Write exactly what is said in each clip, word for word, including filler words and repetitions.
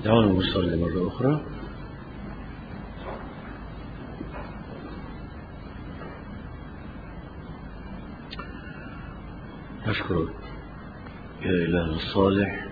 دعونا نصلي مرة أخرى. نشكرك يا إله الصالح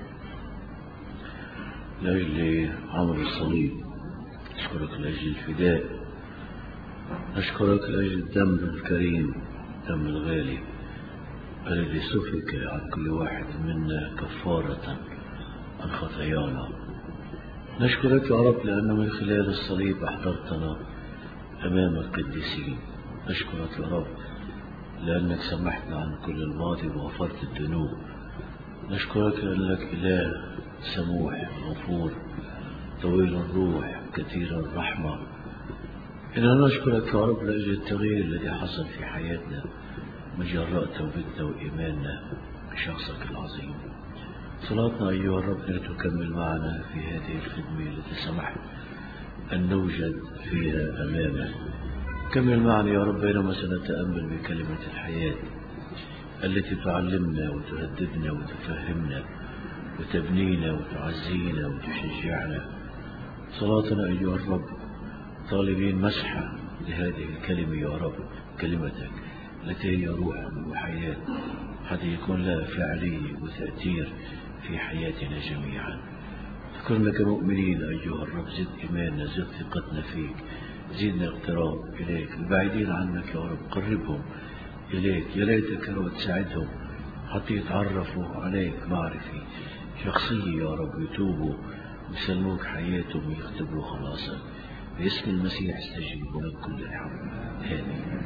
لأجل عمر الصليب، نشكرك لأجل الفداء، نشكرك لأجل الدم الكريم، الدم الغالي الذي سفك عن كل واحد منا كفارة عن خطايانا. نشكرك يا رب لأن من خلال الصليب أحضرتنا أمام القديسين. نشكرك يا رب لأنك سمحتنا عن كل الماضي وغفرت الذنوب. نشكرك لأنك إله سموح غفور طويل الروح كثير الرحمة. إننا نشكرك يا رب لأجل التغيير الذي حصل في حياتنا من جراء توبتنا وإيماننا بشخصك العظيم. صلاتنا أيها الرب أن تكمل معنا في هذه الخدمة التي سمحت أن نوجد فيها أمامك. كمل معنا يا رب بينما سنتأمل بكلمة الحياة التي تعلمنا وتهذبنا وتفهمنا وتبنينا وتعزينا وتشجعنا. صلاتنا أيها الرب طالبين مسحة لهذه الكلمة يا رب، كلمتك التي هي روح وحياة، حتى يكون لها فعالية وتأثير في حياتنا جميعا. كنا كمؤمنين أيها الرب زد إيماننا، زد ثقتنا فيك، زدنا اقتراب إليك. البعيدين عنك يا رب قربهم إليك، يا ليتك يا رب تساعدهم حتى يتعرفوا عليك معرفة شخصية يا رب، يتوبوا ويسلموك حياتهم ويختبروا خلاصك. باسم المسيح استجيب ولك كل الحمد. آمين.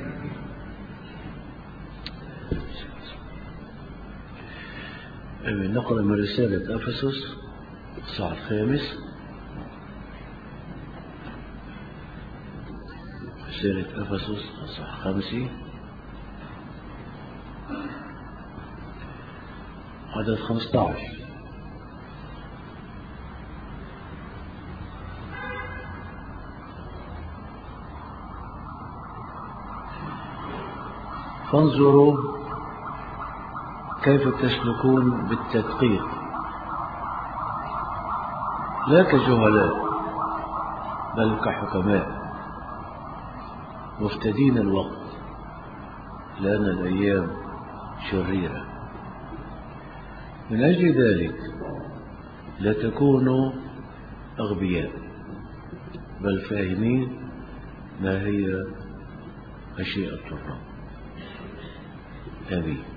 آمين. نقرأ من رسالة أفسس الصح الخامس، رسالة أفسس الصح الخامس عدد خمسة عشر. فانظروا كيف تسلكون بالتدقيق لا كجهلاء بل كحكماء مفتدين الوقت لأن الأيام شريرة. من أجل ذلك لا تكونوا أغبياء بل فاهمين ما هي مشيئة الرب. آمين.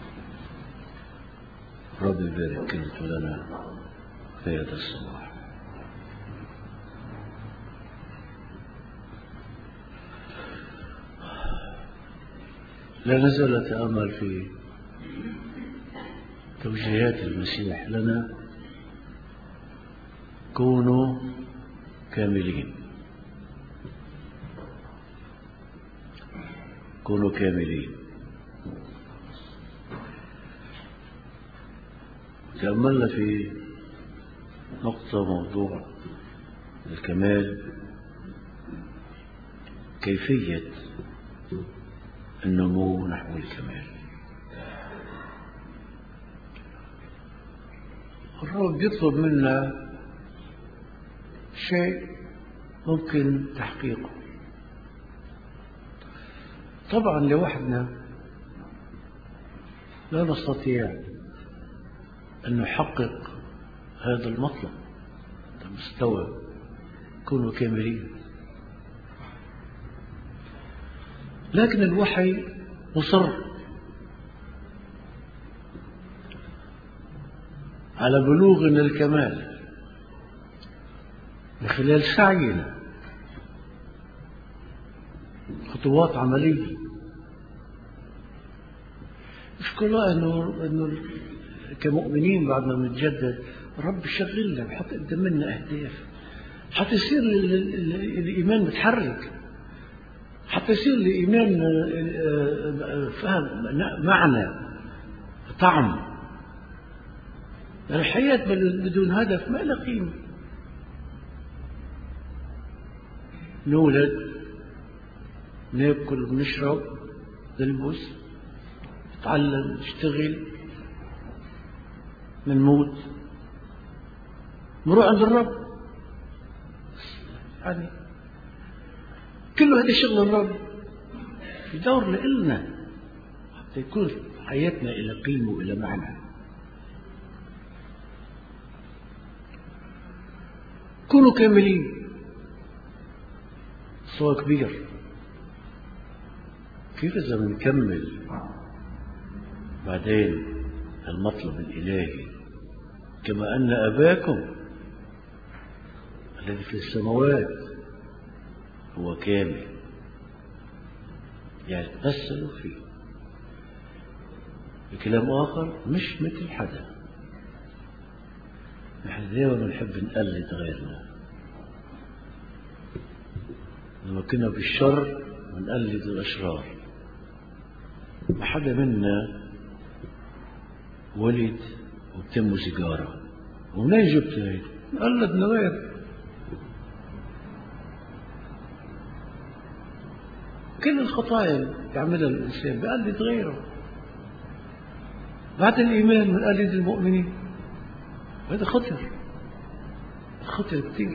رب يبارك كلمته لنا في هذا الصباح. لا نزال نتأمل في توجيهات المسيح لنا. كونوا كاملين، كونوا كاملين. تأملنا في نقطة موضوع الكمال، كيفية النمو نحو الكمال. الرب يطلب منا شيء ممكن تحقيقه. طبعا لوحدنا لا نستطيع أن نحقق هذا المطلب. مستوى كونوا كاملين، لكن الوحي مصر على بلوغنا الكمال من خلال سعينا، خطوات عملية. نشكر الله أنه أنه كمؤمنين بعد ما نتجدد الرب شغلنا بحط قدامنا أهداف حتى يصير الإيمان متحرك، حتى يصير الإيمان فهم معنى طعم. الحياة بدون هدف ما لها قيمة. نولد، ناكل ونشرب، نلبس، نتعلم، نشتغل، نموت، نروح عند الرب. يعني كله هذا شغل الرب. في دور لإلنا حتى يكون حياتنا إلى قيمة وإلى معنى. كونوا كاملين. صوت كبير. كيف إذا بنكمل بعدين المطلب الإلهي كما أن أباكم الذي في السماوات هو كامل، يعني تمثلوا فيه. بكلام آخر مش مثل حدا. نحن دائما بنحب نقلد غيرنا. لما كنا بالشر بنقلد الأشرار. ما حدا منا ولد وبتمه سيجارة، ومنين جبت هيك؟ نقلد من غير. كل الخطايا اللي يعملها الإنسان بقلد غيره. بعد الإيمان بنقلد المؤمنين. هذا خطر، خطر كثير.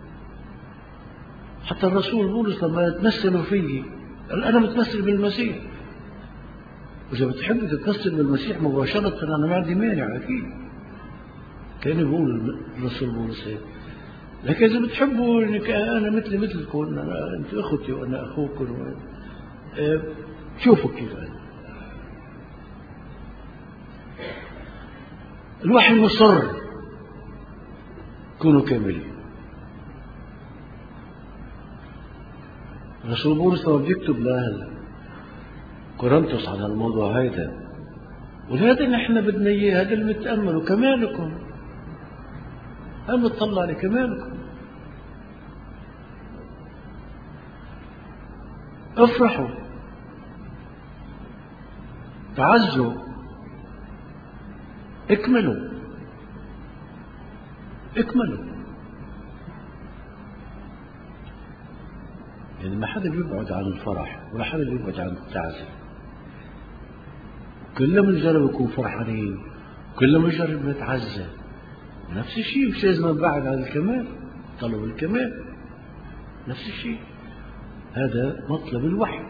حتى الرسول بولس لما تمثلوا فيه قال أنا متمثل بالمسيح. وإذا بتحب تتمثل بالمسيح مباشرة أنا ما عندي مانع أكيد. كان يقول الرسول بولس هيك. لكن إذا بتحبوا إنك أنا مثلي مثلكم، أنا أنت أختي وأنا أخوكم، أه شوفوا كيف أنا. الوحي مصر كونوا كاملين. الرسول بولس لما بيكتب لأهل كورنثوس على الموضوع هذا، وهذا نحن بدنا إياه، هذا اللي بنتأمله كمالكم. أنا بتطلع لكمالكم. افرحوا، تعزوا، اكملوا اكملوا. يعني ما حدا بيبعد عن الفرح ولا حدا بيبعد عن التعزية. كلنا بنجرب نكون فرحانين، كلنا بنجرب نتعزى. نفس الشيء مش لازم نبعد عن الكمال، طلب الكمال نفس الشيء. هذا مطلب الوحي.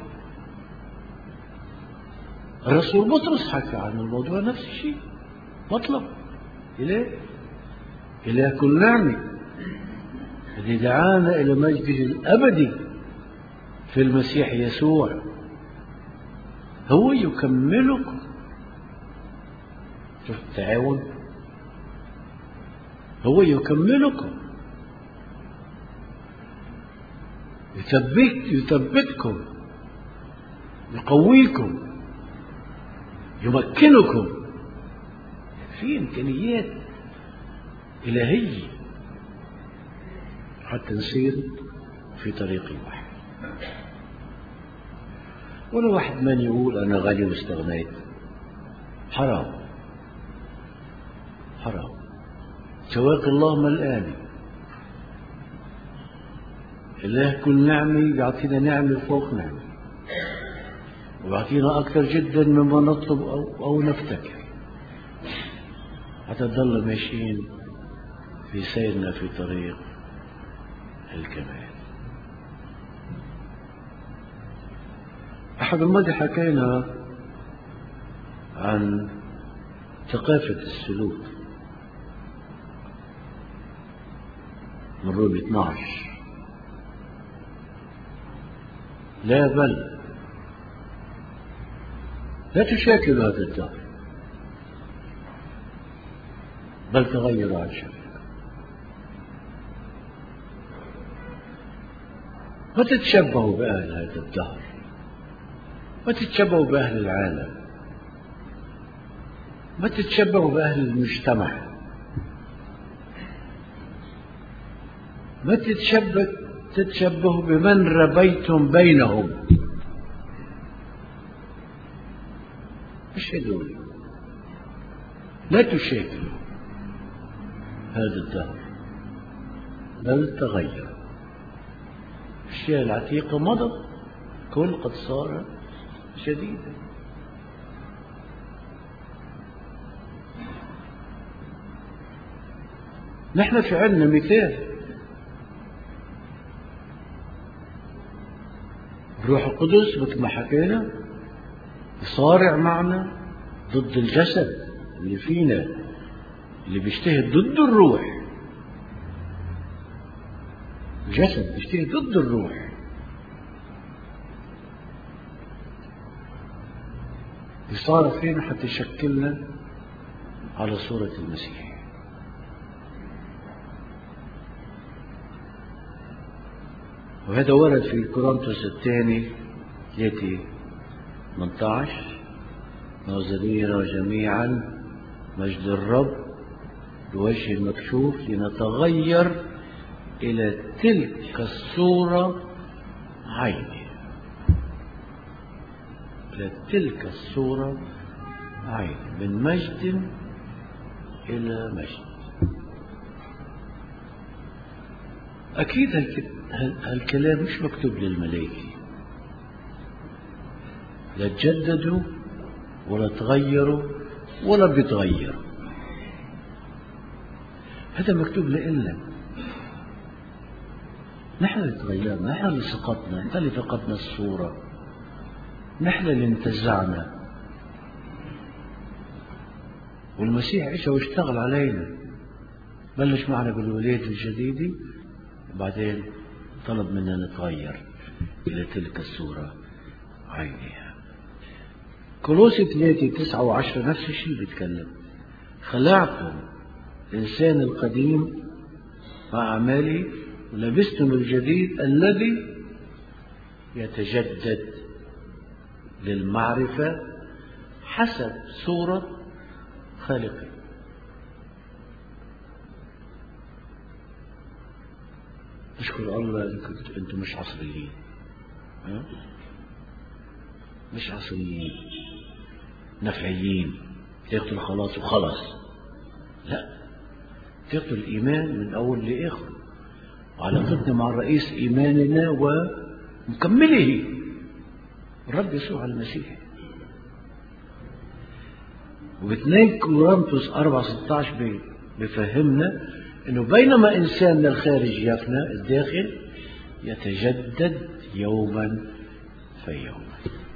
الرسول بطرس حكى عن الموضوع نفس الشيء. مطلب إله إله كل نعمة الذي دعانا إلى مجده الأبدي في المسيح يسوع هو يكملكم. شوف التعاون. هو يكملكم، يثبت يثبتكم، يقويكم، يمكنكم. في إمكانيات إلهية حتى نسير في طريق الوحي. ولا واحد من يقول أنا غني واستغنيت. حرام حرام. سواك الله ملآني. الله كل نعمة يعطينا نعمة فوق نعمة، ويعطينا أكثر جدا مما نطلب أو, أو نفتكر، حتى نضل ماشيين في سيرنا في طريق الكمال. أحد الماضي حكينا عن ثقافة السلوك من رومية اثني عشر. لا بل لا تشاكل هذا الدهر، بل تغير عن شكل. ما تتشبهوا بأهل هذا الدهر، ما تتشبهوا بأهل العالم، ما تتشبهوا بأهل المجتمع، ما تتشبه تتشبهوا بمن ربيتم بينهم. مش هذول. لا تشاكلوا هذا الدهر بل تغير. الأشياء العتيقة مضت، كل قد صار جديدا. نحن في عندنا مثال الروح القدس مثل ما حكينا يصارع معنا ضد الجسد اللي فينا اللي بيجتهد ضد الروح. الجسد بيجتهد ضد الروح. يصارع فينا حتى يشكلنا على صورة المسيح. وهذا ورد في كورنثوس الثاني ثلاثة ثمانية عشر: ناظرين جميعا مجد الرب بوجه المكشوف لنتغير إلى تلك الصورة عينه. إلى تلك الصورة عينه، من مجد إلى مجد. أكيد هالكلام مش مكتوب للملائكة، لا تجددوا ولا تغيروا ولا بيتغيروا. هذا مكتوب لنا نحن اللي تغيرنا، نحن اللي سقطنا، نحن اللي فقدنا الصورة، نحن اللي انتزعنا. والمسيح اجى واشتغل علينا، بلش معنا بالولادة الجديدة وبعدين طلب منا نتغير إلى تلك الصورة عينها. كولوسي ثلاثة تسعة وعشرة نفس الشيء بيتكلم: خلعتم الإنسان القديم مع أعماله ولبستم الجديد الذي يتجدد للمعرفة حسب صورة خالقه. أشكر الله أنكم أنتم مش عصريين، ها؟ مش عصريين نفعيين تاخذوا الخلاص وخلاص. لا، تاخذوا الإيمان من أول لآخر وعلاقتنا مع الرئيس إيماننا ومكمله الرب يسوع المسيح. واثنين كورنثوس أربعة ستة عشر بفهمنا إنه بينما إنسان من الخارج يفنى، الداخل يتجدد يوما فيوما.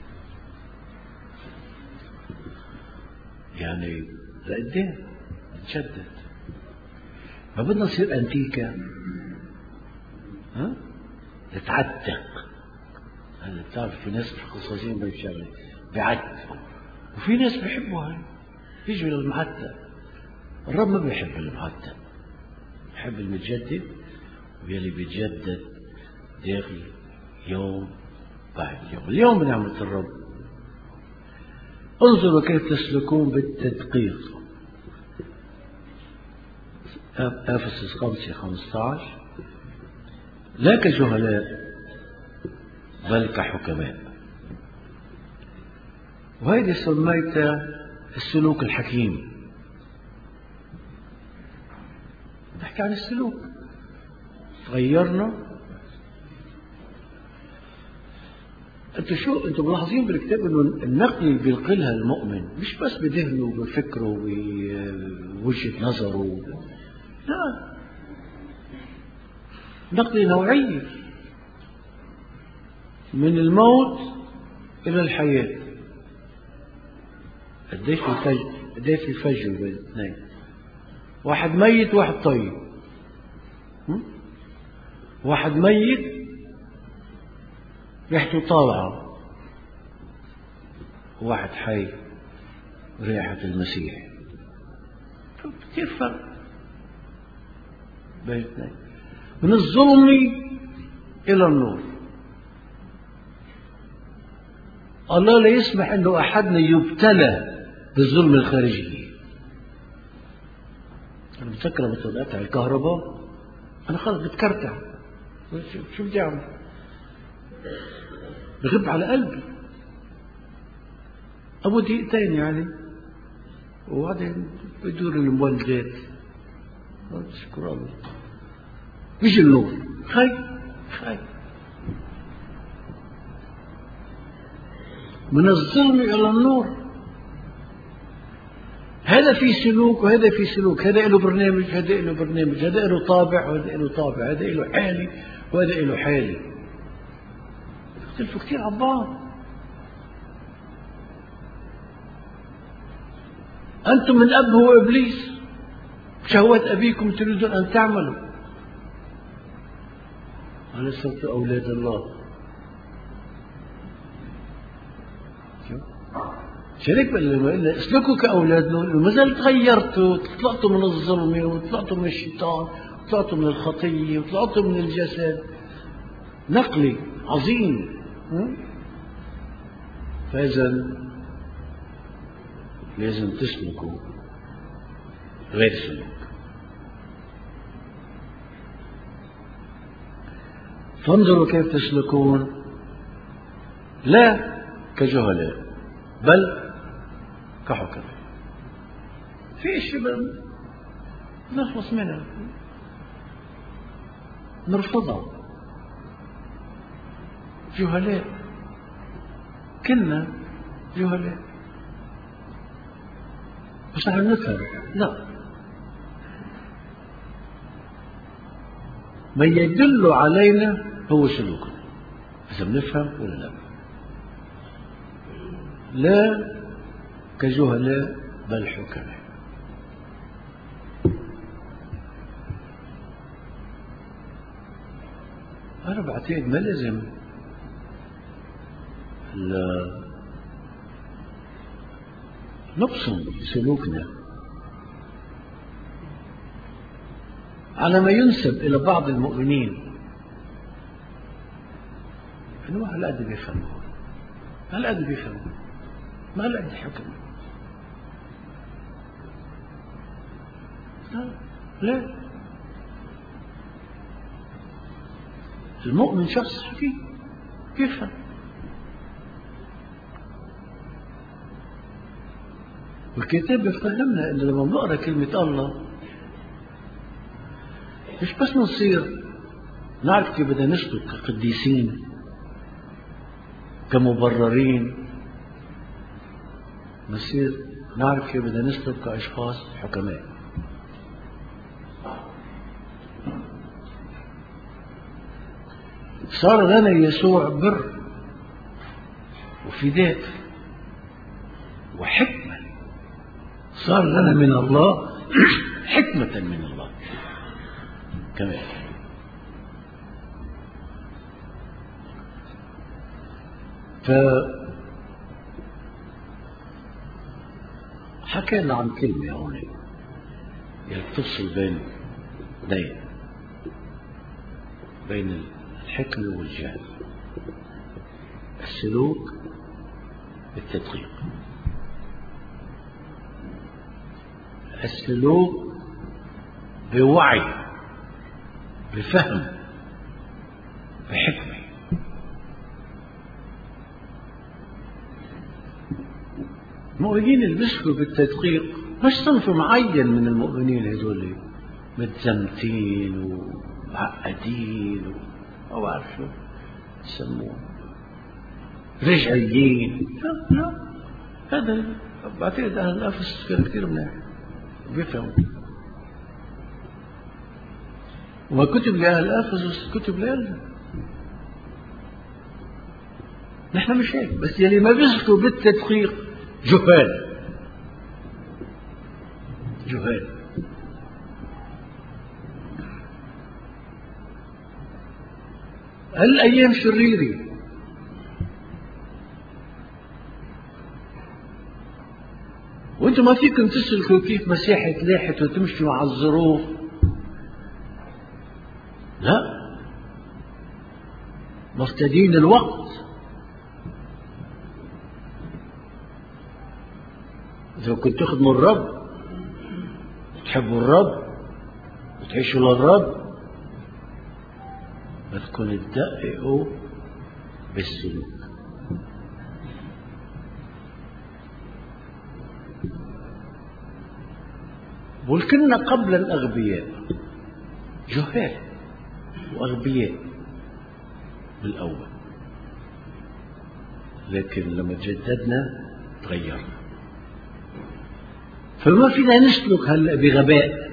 يعني لقدام نتجدد، ما بدنا نصير أنتيكا، ها؟ نتعتق. هلا بتعرف في ناس مخصصين بالشغله بيعتقوا، وفي ناس بيحبوها بيجوا للمعتق. الرب ما بيحب المعتق، بيحب المتجدد ويلي بيتجدد داخل يوم بعد يوم. اليوم بنعمة الرب انظروا كيف تسلكون بالتدقيق. أفسس خمسة خمسة عشر: لا كجهلاء بل كحكماء. وهذه سميتها السلوك الحكيم. بحكي عن السلوك، تغيرنا. انتوا شو انتوا ملاحظين بالكتاب انه النقل اللي بينقلها المؤمن مش بس بذهنه وبفكره ووجهة نظره، لا، نقل نوعية من الموت إلى الحياة. قديش في فجر، قديش في فجر بين الاثنين، واحد ميت واحد طيب. واحد ميت ريحته طالعة، وواحد حي ريحة المسيح. كثير فرق بين الاثنين، من الظلم إلى النور. الله لا يسمح أنه أحدنا يبتلى بالظلم الخارجي. أنا بتذكر لما طلعت على الكهرباء أنا خلص بتكرتع، شو بدي أعمل؟ بغب على قلبي أبو دقيقتين يعني، وبعدين بدور المولدات. أشكر الله بيجي النور، خي خي من الظلم إلى النور. هذا في سلوك وهذا في سلوك، هذا له برنامج هذا له برنامج، هذا له طابع وهذا له طابع، هذا له حالي وهذا له حالي. اختلفوا كثير عن بعض. أنتم من أب هو إبليس، شهوات أبيكم تريدون أن تعملوا، ولستم أولاد الله. شريك لما قلنا اسلكوا كأولاد له، ما زال تغيرتوا، طلعتوا من الظلمة وطلعتوا من الشيطان وطلعتوا من الخطية وطلعتوا من الجسد. نقلي عظيم. فإذا لازم تسلكوا غير سلوك. فانظروا كيف تسلكون، لا كجهلاء بل كحكماء. في اشياء نخلص منها نرفضها. جهلاء، كنا جهلاء، بس نحن نفهم. لا، ما يدل علينا هو سلوكنا، إذا بنفهم ولا لا. لا كجهلاء بل حكماء. أنا بعتقد ما لازم نبصم بسلوكنا على ما ينسب إلى بعض المؤمنين إنه على قد بيفهموا، على قد بيفهموا، ما على قد حكم. لا لا، المؤمن شخص حكيم يفهم. والكتاب بيفهمنا إن لما بنقرأ كلمة الله مش بس نصير نعرف كيف بدنا نسلك كقديسين كمبررين، نصير نعرف كيف بدنا نسلك كأشخاص حكماء. صار لنا يسوع بر وفداء وحكمة، صار لنا من الله حكمة من الله كمان. فحكينا عن كلمة هون اللي بتفصل بين دين بين الحكمة والجهل، السلوك بالتدقيق، السلوك بوعي بفهم بحكمة. المؤمنين اللي بيسلكوا بالتدقيق مش صنف معين من المؤمنين، هذول متزمتين ومعقدين أو أعرف شو يسموه رجعيين. لا لا، هذا بعتقد أهل أفسس كانوا كثير منيح بيفهموا. وما كتب لأهل أفسس كتب لنا. نحن مش هيك، بس يلي ما بيسلكوا بالتدقيق جهال جهال. الأيام شريرة، وانتم ما فيكم تسلكوا كيف مسيحة لاحت وتمشوا مع الظروف. لا، مفتدين الوقت. إذا كنت تخدموا الرب وتحبوا الرب وتعيشوا للرب بدكم تدققوا بالسلوك. ولكننا قبل الأغبياء جهال وأغبياء بالأول، لكن لما تجددنا تغيرنا. فما فينا نسلك هلا بغباء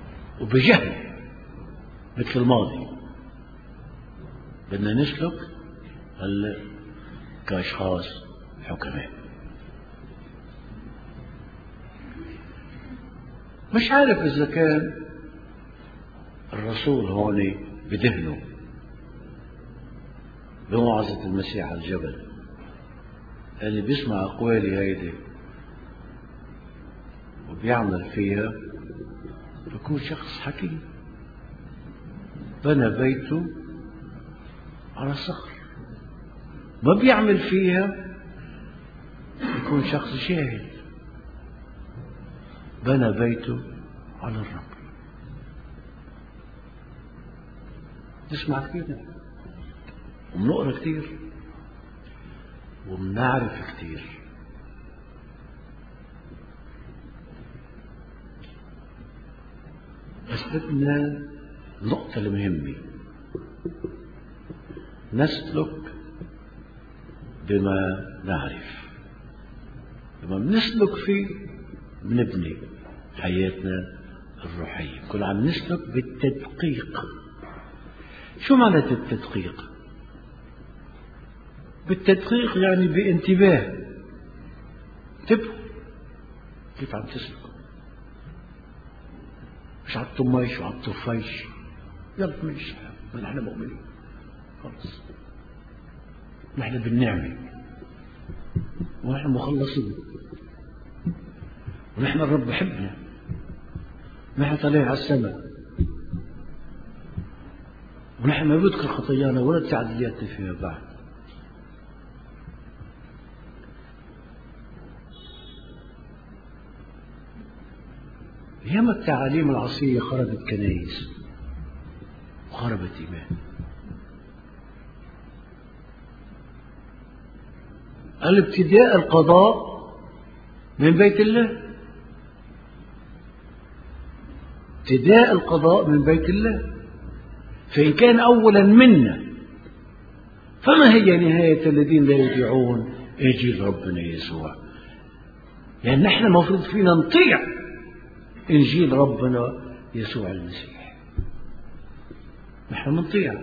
وبجهل مثل الماضي، بدنا نسلك هلا كأشخاص حكماء. مش عارف إذا كان الرسول هون بذهنه بموعظة المسيح على الجبل اللي بيسمع أقوالي هيدي وبيعمل فيها بيكون شخص حكيم بنى بيته على صخر، ما بيعمل فيها بيكون شخص جاهل بنى بيته على الرب. نسمع كثير وبنقرا كثير وبنعرف كثير، بس بدنا النقطة المهمة نسلك بما نعرف. لما بنسلك فيه بنبني حياتنا الروحية. كل عم نسلك بالتدقيق. شو معنى التدقيق؟ بالتدقيق يعني بانتباه، انتبهوا كيف عم تسلك، مش على الطميش وعلى الطفيش يلا مش ما نحن مؤمنين خلص، نحن بالنعمة ونحن مخلصين ونحن الرب بحبنا، نحن طالعين على السماء ونحن ما بذكر خطايانا ولا تعدياتنا فيها بعد. ياما التعاليم العصية خربت كنايس وخربت إيمان. الابتداء القضاء من بيت الله، ابتداء القضاء من بيت الله، فإن كان أولا منا فما هي نهاية الذين لا يطيعون إنجيل ربنا يسوع؟ لأن يعني نحن المفروض فينا نطيع إنجيل ربنا يسوع المسيح، نحن نطيع.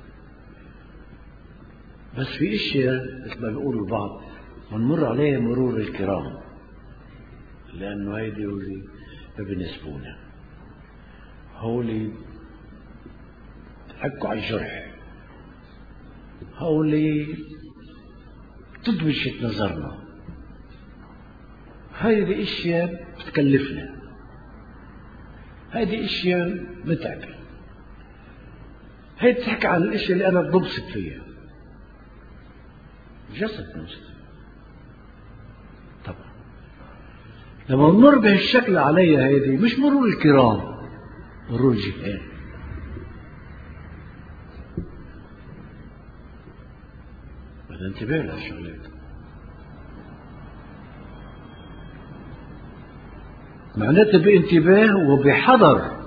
بس في اشياء مثل ما بيقولوا البعض بنمر عليها مرور الكرام، لأنه هيدي هولي ما بيناسبونا، هولي حكوا على الجرح، هولي تدوشت نظرنا، هذه اشياء بتكلفنا، هذه اشياء متعبة، هي بتحكي عن الاشياء اللي انا ببسط فيها جسد نفسي. طبعا لما نمر بهالشكل علي هذه مش مرور الكرام، مرور الجهال. بدنا انتباه لهالشغلات، معناتها بانتباه وبحذر.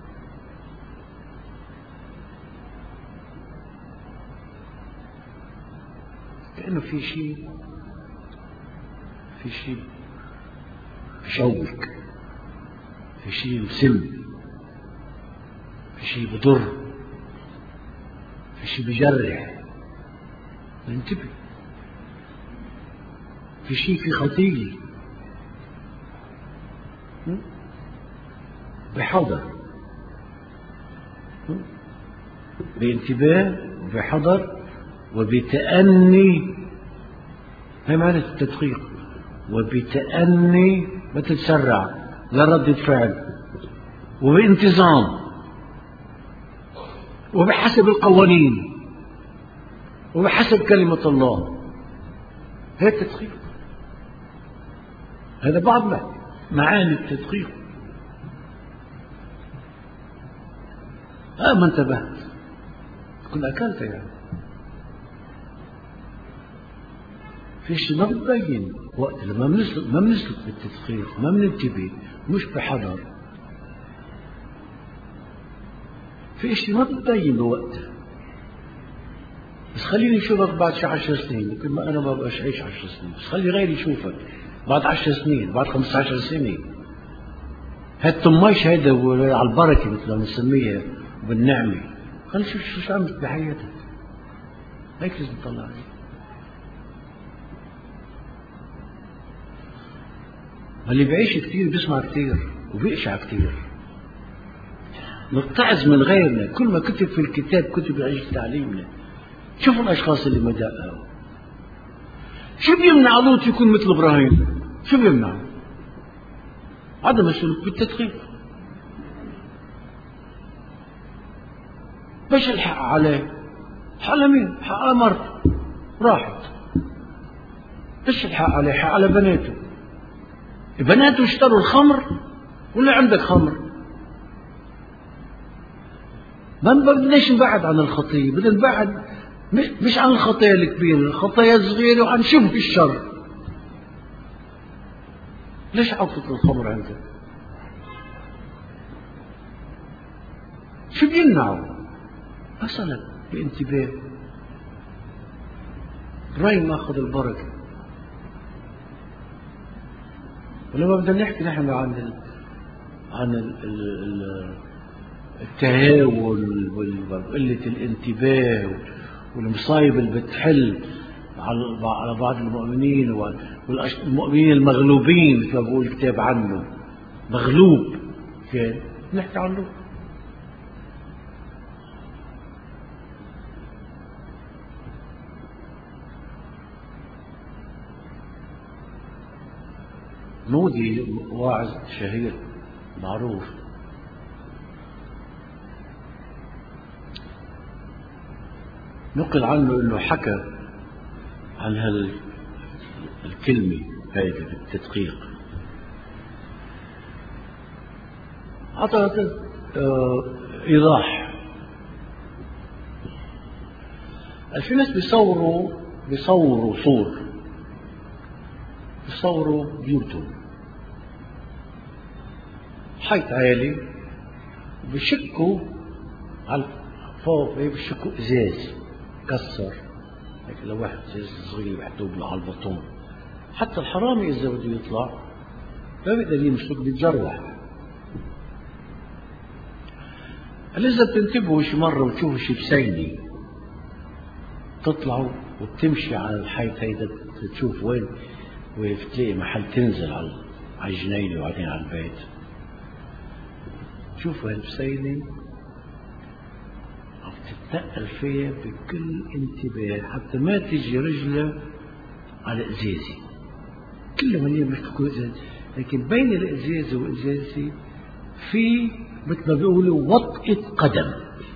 لأنه في شيء في شيء بشوك، في شيء مسم، في شيء بضر، في شيء بجرح. انتبه، في شيء في خطية، بحذر، بانتباه وبحذر وبتأني. هي معنى التدقيق، وبتأني ما تتسرع لا ردة فعل، وبانتظام وبحسب القوانين وبحسب كلمة الله. هي التدقيق، هذا بعض معاني التدقيق. اه ما انتبهت كنت اكلت يعني في شيء ما بتبين وقت لما بنسلك ما بنسلك بالتدقيق، ما بننتبه، مش بحذر، في شيء ما بتبين بوقتها. بس خليني اشوفك بعد شي عشر سنين، يمكن ما انا ما بقاش اعيش عشر سنين، بس خلي غيري يشوفك بعد عشر سنين، بعد خمسة عشر سنة. هالطماش هيدا على البركة مثل ما بنسميها بالنعمة، خلي شوف شو عملت بحياتك. هيك لازم نطلع عليه. اللي بيعيش كتير بيسمع كتير وبيقشع كتير. نتعظ من غيرنا، كل ما كتب في الكتاب كتب لأجل تعليمنا. شوفوا الأشخاص اللي ما دققوا. شو بيمنع لوط يكون مثل إبراهيم؟ شو بيمنع؟ عدم السلوك بالتدقيق. مش الحق عليه، حق على مين؟ حق على مرته راحت. مش الحق عليه، حق على بناته. بناته اشتروا الخمر ولا عندك خمر؟ ما بدناش نبعد عن الخطية، بدنا نبعد مش عن الخطايا الكبيرة، الخطايا الصغيرة وعن شبه الشر. ليش عطت الخمر عندك؟ شو بيمنعه؟ مثلا بانتباه. إبراهيم ماخذ البركة. ولما بدنا نحكي نحن عن ال عن ال ال التهاون وقلة الانتباه والمصايب اللي بتحل على بعض المؤمنين والمؤمنين المغلوبين مثل ما بقول الكتاب عنه، مغلوب كان نحكي عنه. مودي واعظ شهير معروف نقل عنه انه حكى عن هالكلمة هذه بالتدقيق. أعطت إيضاح. في ناس بيصوروا بيصوروا صور، بيصوروا بيوتهم حيط عالي وبيشكوا على فوق، بيشكوا ازاز كسر هيك لو واحد ازاز صغير محطوط له على البطون. حتى الحرامي اذا بده يطلع ما بيقدر يمسك، بيتجرح. إذا بتنتبهوا شي مرة وتشوفوا شي بسيني تطلعوا وبتمشي على الحيط هيدا تشوف وين وتلاقي محل تنزل على الجنينة وبعدين على البيت. شوفوا هالبسينة عم تتنقل فيها بكل انتباه حتى ما تجي رجلها على ازازي. كله مليان بيحكوا ازاز، لكن بين الازازة وازازي في مثل ما بيقولوا وطئة قدم.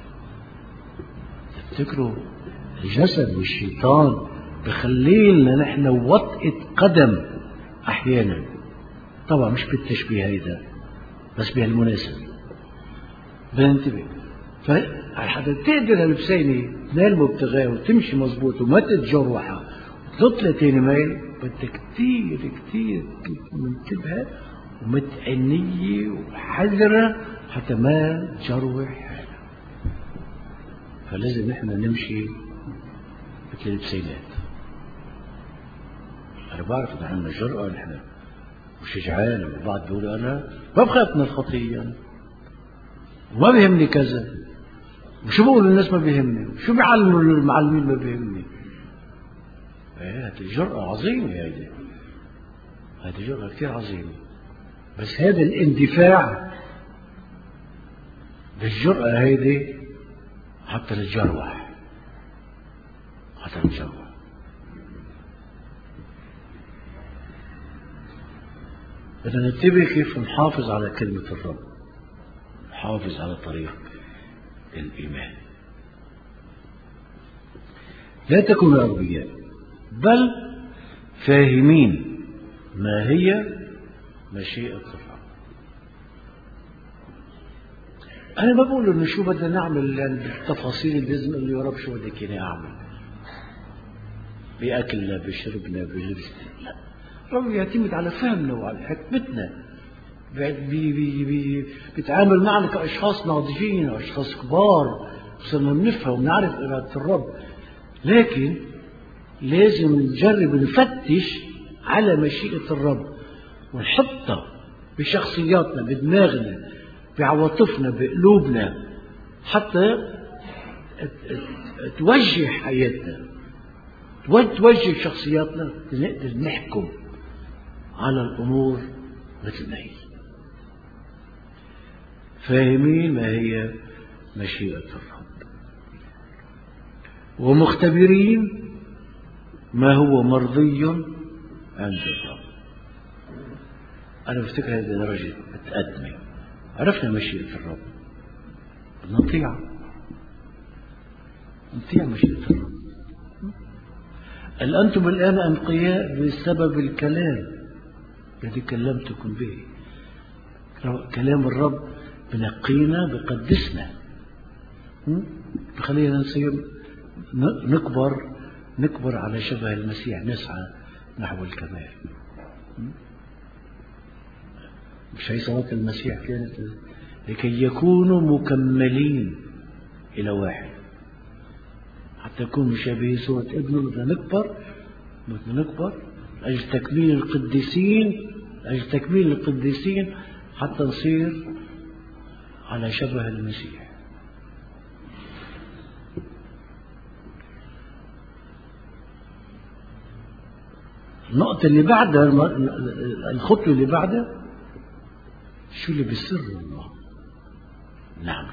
تفتكروا الجسد والشيطان بخليلنا نحن وطئة قدم احيانا، طبعا مش بالتشبيه هيدا بس بهالمناسبة بننتبه. فحتى تقدر هالبسينة تنال مبتغاه وتمشي مزبوط وما تتجرحها وتطلع تاني ميل، بدك كتير كتير منتبهة ومتأنية وحذرة حتى ما تجروح حالها. فلازم نحن نمشي مثل البسينات. أنا بعرف إن عندنا جرأة نحن وشجعان، والبعض بيقول أنا ما بخاف من الخطية وما بيهمني كذا، وشو بقول للناس ما بيهمني، شو بيعلموا المعلمين ما بيهمني. ايه هذه جرأة عظيمة، هذه هذه جرأة كثير عظيمة. بس هذا الاندفاع بالجرأة هذه حتى نتجرح، حتى نتجرح. بدنا ننتبه كيف نحافظ على كلمة الرب، نحافظ على طريق الإيمان. لا تكونوا أغبياء بل فاهمين ما هي مشيئة الرب. أنا ما بقول إنه شو بدنا نعمل يعني بالتفاصيل اللي لازم أقول له يا رب شو بدك إياني أعمل بأكلنا بشربنا بلبسنا. لا، الرب يعتمد على فهمنا وعلى حكمتنا. بي بي بي بيتعامل معنا كأشخاص ناضجين وأشخاص كبار صرنا بنفهم ونعرف إرادة الرب، لكن لازم نجرب نفتش على مشيئة الرب ونحطها بشخصياتنا بدماغنا بعواطفنا بقلوبنا حتى توجه حياتنا توجه شخصياتنا نقدر نحكم على الأمور مثل ما هي، فاهمين ما هي مشيئة الرب، ومختبرين ما هو مرضي عند الرب. أنا بفتكر هذه درجة متقدمة، عرفنا مشيئة الرب، نطيع نطيع مشيئة الرب. هل أنتم الآن أنقياء بسبب الكلام الذي كلمتكم به؟ كلام الرب بنقينا بقدسنا، بخلينا نصير نكبر نكبر على شبه المسيح، نسعى نحو الكمال. مش هي صلاة المسيح كانت لكي يكونوا مكملين إلى واحد، حتى يكون مشابهي صورة ابنه. بدنا نكبر بدنا نكبر لأجل تكميل القديسين، لأجل تكميل القديسين حتى نصير على شبه المسيح. النقطة اللي بعدها، الخطوة اللي بعدها، شو اللي بسر الله؟ نعم.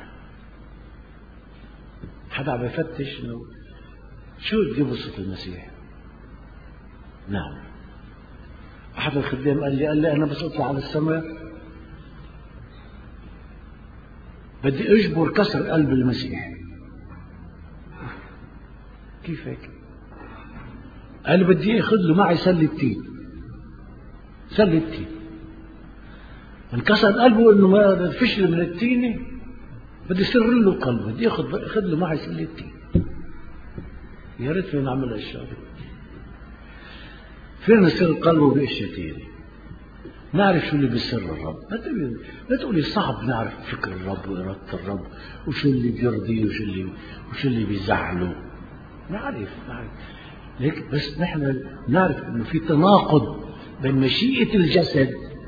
حدا عم يفتش انه شو تجيب قصة المسيح؟ نعم. أحد الخدام قال لي قال لي أنا بس أطلع على السماء بدي أجبر كسر قلب المسيح. كيف هيك؟ قال بدي أخذ له معي سلة تين، سلة تين انكسر قلبه إنه ما فشل من التينة، بدي سر له قلبه، بدي أخذ أخذ له معي سلة تين. يا ريت فينا نعمل هالشغلة، فينا نسر قلبه بأشياء تانية، نعرف شو اللي بيسر الرب. لا تقولي صعب نعرف فكر الرب وإرادة الرب وشو اللي بيرضيه وشو اللي وشو اللي بيزعله. نعرف نعرف ليك، بس نحن نعرف إنه في تناقض بين مشيئة الجسد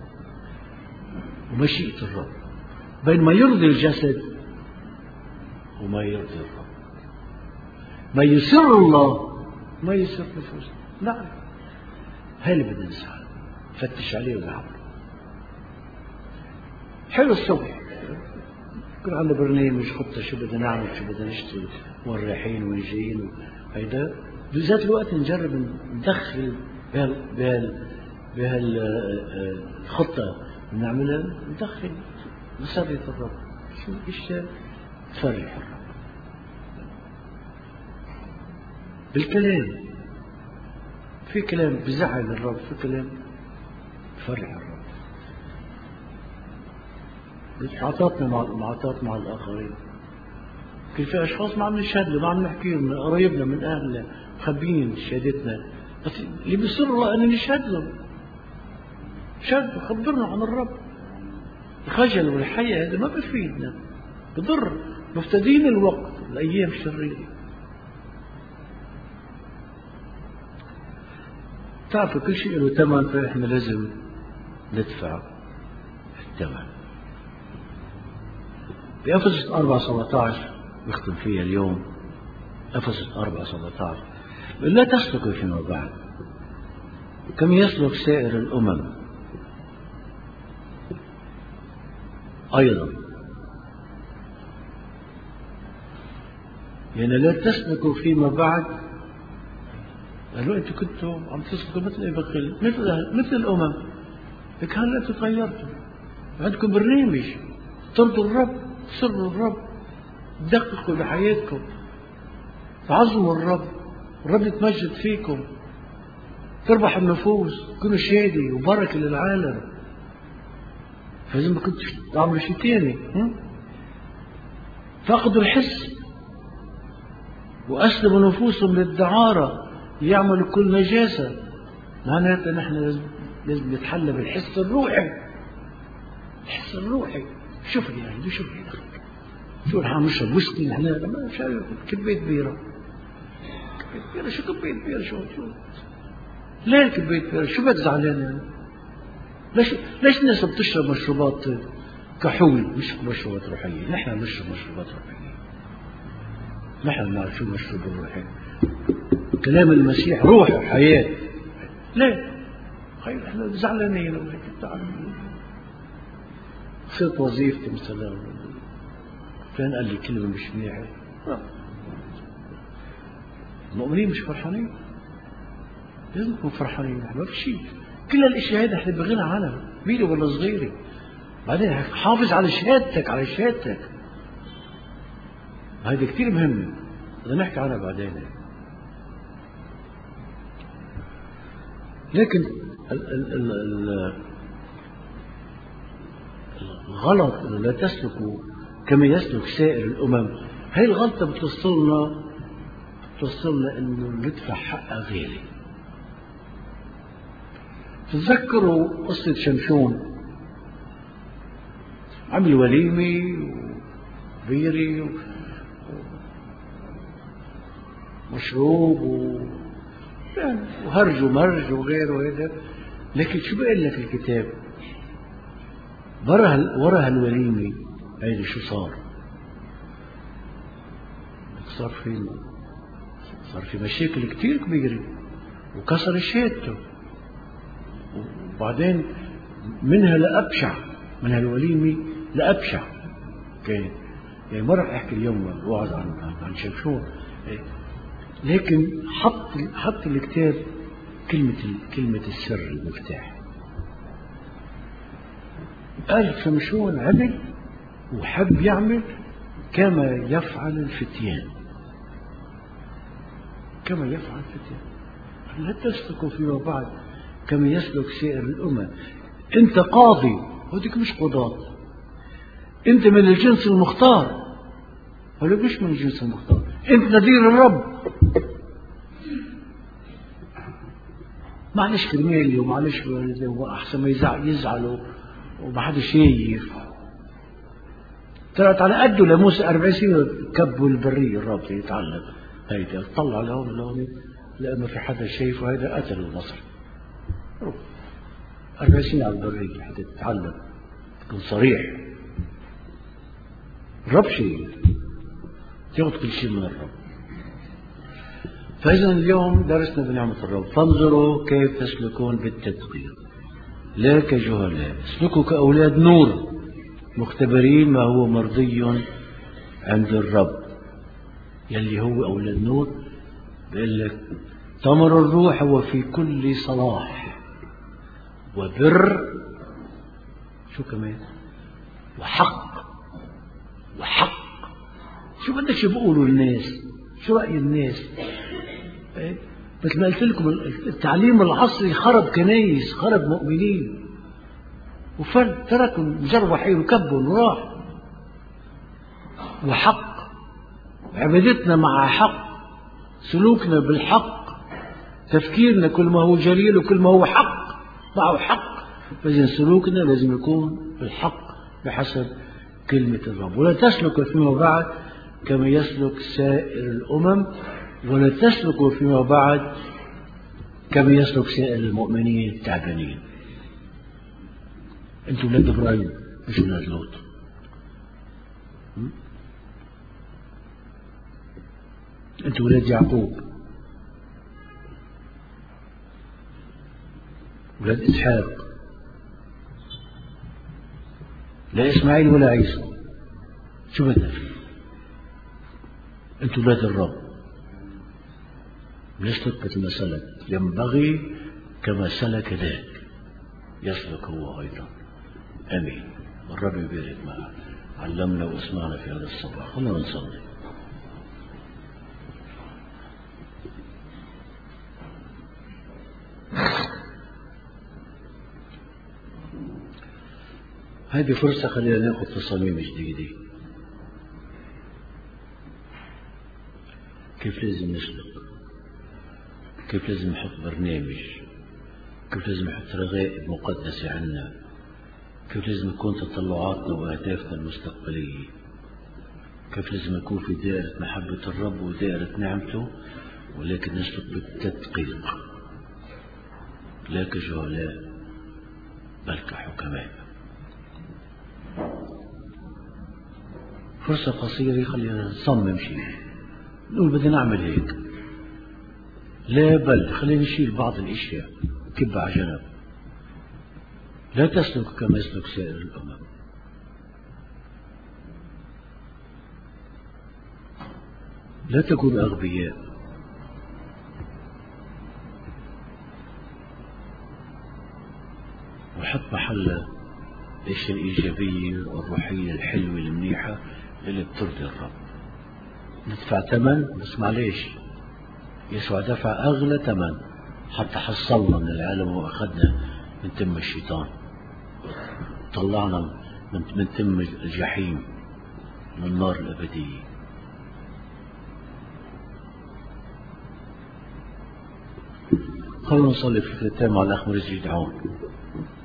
ومشيئة الرب، بين ما يرضي الجسد وما يرضي الرب، ما يسر الله ما يسر نفوسنا. نعرف هاي اللي بدنا نسعى نفتش عليه ونعمله. حلو الصبح يكون عندنا برنامج خطة، شو بدنا نعمل، شو بدنا نشتغل، وين رايحين وين جايين. هيدا بذات الوقت نجرب ندخل بهال بهال بهالخطة بنعملها، ندخل مسرة الرب، شو اشياء تفرح الرب بالكلام. في كلام بزعل الرب، في كلام بفرح الرب. عطاتنا مع معطات مع الآخرين، كل في أشخاص ما عم نشهد له، ما عم نحكي له، من قرايبنا من أهلنا مخبيين شهادتنا، بس اللي بيصر الله أن نشهد له، شهد خبرنا عن الرب. الخجل والحياة هذا ما بفيدنا، بضر، مفتدين الوقت الأيام الشريرة. تعرفوا كل شيء له ثمن، فإحنا لازم ندفع الثمن. بأفسس أربعة سبعة عشر بختم فيها اليوم، أفسس أربعة سبعة عشر لا تسلكوا فيما بعد كم يسلك سائر الأمم أيضا، يعني لا تسلكوا فيما بعد. قالوا أنتوا كنتوا عم تسلكوا مثل إبقيل، مثل مثل الأمم، لكن هلا تغيرتوا، عندكم برنامج ترضوا الرب، تسروا الرب، تدققوا بحياتكم، تعظموا الرب، الرب يتمجد فيكم، تربح النفوس، تكونوا شادي وبركة للعالم. فإذا ما كنتش تعملوا شيء تاني فقدوا الحس وأسلموا نفوسهم للدعارة، يعملوا كل نجاسة. معناتها نحن لازم نتحلى بالحس الروحي، الحس الروحي. شوف يعني شوف يعني شو نحن نشرب ويسكي نحن ما شايف كبيت بيرة، كبيت بيرة شو كبيت بيرة شو شو ليه كبيت بيرة؟ شو بدك زعلان يعني؟ ليش ليش الناس بتشرب مشروبات كحول مش مشروبات روحية؟ نحن بنشرب مشروبات روحية، نحن بنعرف شو المشروب الروحي. كلام المسيح روح وحياة. ليه؟ خير احنا زعلانين وهيك تعال صرت وظيفتي مثلا فلان قال لي كلمة مش منيحة. المؤمنين مش فرحانين؟ لازم نكون فرحانين. ما في شيء، كل الاشياء هذه احنا بغنى عنها كبيرة ولا صغيرة. بعدين حافظ على شهادتك على شهادتك هذه كثير مهمة، بدنا نحكي عنها بعدين. لكن ال ال ال ال الغلط انه لا تسلكوا كما يسلك سائر الامم، هي الغلطة بتوصلنا بتوصلنا انه ندفع حقها غالي. تتذكروا قصة شمشون، عمل وليمة وبيري ومشروب و... يعني وهرج ومرج وغيره وهذا. لكن شو بيقول لك الكتاب؟ ورا ورا هالوليمة هيدي شو صار؟ صار في صار في مشاكل كتير كبيرة وكسر شهادته. وبعدين منها لأبشع، من هالوليمة لأبشع كان. يعني ما راح أحكي اليوم وعظ عن عن شمشون، لكن حط حط الكتاب كلمة كلمة السر المفتاح. قال شمشون عمل وحب يعمل كما يفعل الفتيان، كما يفعل الفتيان. لا تسلكوا فيما بعد كما يسلك سائر الأمم. أنت قاضي، هذيك مش قضاة. أنت من الجنس المختار، هذا مش من الجنس المختار. أنت نذير الرب. معلش كرمالي ومعلش أحسن ما يزعلوا وما حدا شايف. طلعت على قده لموسى أربعين سنة كبوا البرية الرب يتعلم. هيدا طلع لهون لهون لا ما في حدا شايف، وهذا قتل المصري. أربع سنين على البرية حتى تتعلم تكون صريح. الرب شيء تاخذ كل شيء من الرب. فإذا اليوم درسنا بنعمة الرب. فانظروا كيف تسلكون بالتدقيق لا كجهلاء، اسلكوا كأولاد نور مختبرين ما هو مرضي عند الرب. يلي هو أولاد نور بيقول لك ثمر الروح هو في كل صلاح وبر، شو كمان، وحق. وحق شو بدك شو بيقولوا الناس؟ شو رأي الناس؟ إيه؟ مثل ما قلت لكم التعليم العصري خرب كنايس، خرب مؤمنين، وفرد تركوا جربوا حيل وكبوا وراح. وحق، عبادتنا مع حق، سلوكنا بالحق، تفكيرنا كل ما هو جليل وكل ما هو حق معه حق. فإذا سلوكنا لازم يكون بالحق بحسب كلمة الرب. ولا تسلكوا فيما بعد كما يسلك سائر الأمم، ولا تسلكوا فيما بعد كما يسلك سائر المؤمنين التعبانين. أنتم ولاد إبراهيم مش ولاد لوط. أنتم ولاد يعقوب، ولاد إسحاق، لا إسماعيل ولا عيسى. شو بدنا فيه؟ أنتم ولاد الرب. نسلك مثل ما سلك، ينبغي كما سلك ذاك يسلك هو أيضا. آمين. والرب يبارك معنا، علمنا واسمعنا في هذا الصباح. خلينا نصلي. هذه فرصة خلينا ناخذ تصاميم جديدة. كيف لازم نسلك؟ كيف لازم نحط برنامج؟ كيف لازم نحط رغائب مقدسة عنا؟ كيف لازم تكون تطلعاتنا وأهدافنا المستقبلية؟ كيف لازم يكون في دائرة محبة الرب ودائرة نعمته، ولكن نسلك بالتدقيق لا كجهلاء بل كحكماء. فرصة قصيرة خلينا نصمم شيء، نقول بدنا نعمل هيك، لا بل خلينا نشيل بعض الاشياء كب على جنب. لا تسلك كما يسلك سائر الامم. لا تكونوا اغبياء. وحط محلها الاشياء الايجابيه والروحيه الحلوه المنيحه اللي بترضي الرب. ندفع ثمن بس معليش، يسوع دفع اغلى ثمن حتى حصلنا من العالم واخذنا من تم الشيطان، طلعنا من, من تم الجحيم، من النار الابديه. خلونا نصلي في الختام على الاخ مريس جدعون.